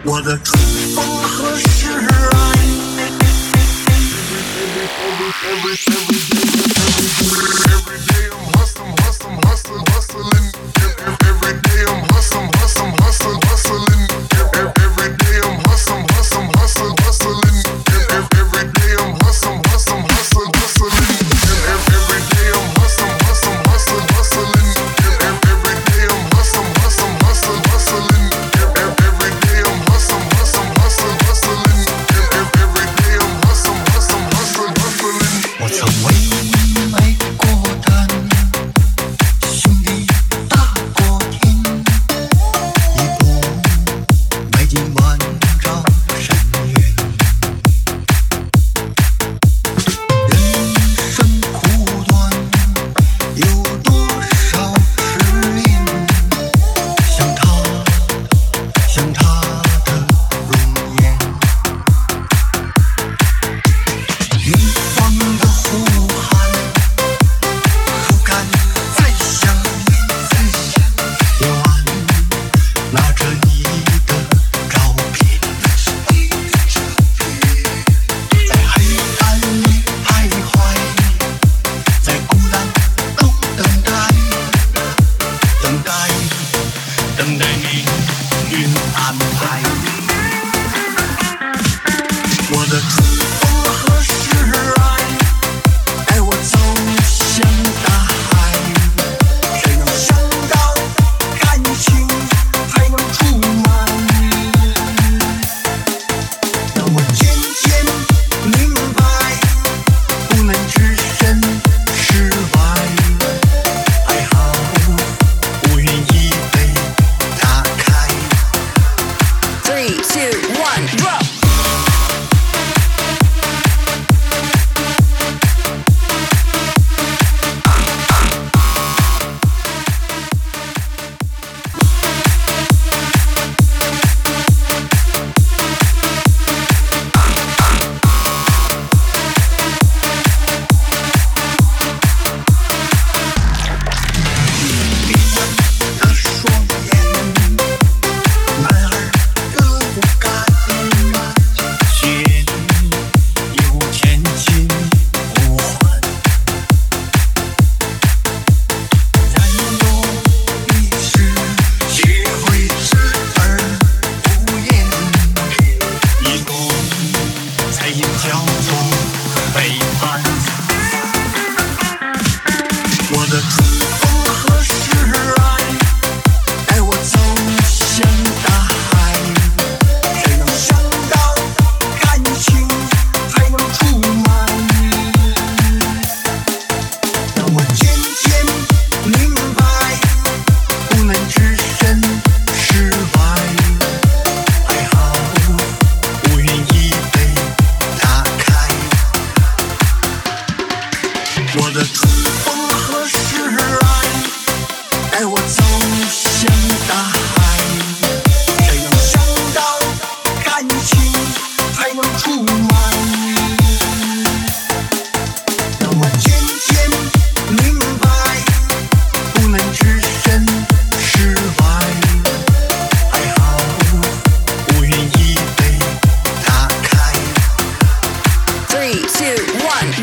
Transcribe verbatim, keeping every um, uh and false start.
我的春风何时来 every, every, every day I'm hustling, hustling, hustling, hustling. Every day I'm hustling, hustling, hustling, hustling. Every day I'm hustling, hustling, hustling, hustling. Every day I'm hustling, hustling, hustling, hustling. Every day I'm hustling, hustling, hustling, hustling. Every day I'm hustling, hustling, hustling, hustling. Every day I'm hustling, hustling, hustling, hustling. Every day I'm hustling, hustling, hustling, hustling. 我曾为你买过单，兄弟打过听，一步迈进万丈深渊。人生苦短，有多少失恋？像他，像他的容颜。远方的呼喊，不敢再想念。夜晚拿着你的照片，在黑暗里徘徊，在孤单中等待，等待，等待命运安排。 我的春风何时来？带我走向大海。谁能想到感情还能出卖？让我渐渐明白，不能置身事外。爱好乌云已被打开。 Three, two, one, drop. 我的春风何时来？带我走向大海。谁能想到感情还能出卖？让我渐渐明白，不能置身事外。爱好乌云已被打开。我的春风何时来？带我走向大海。谁能想到感情还能出卖？让我渐渐明白，不能置身事外。爱好乌云已被打开。 Three, two, one.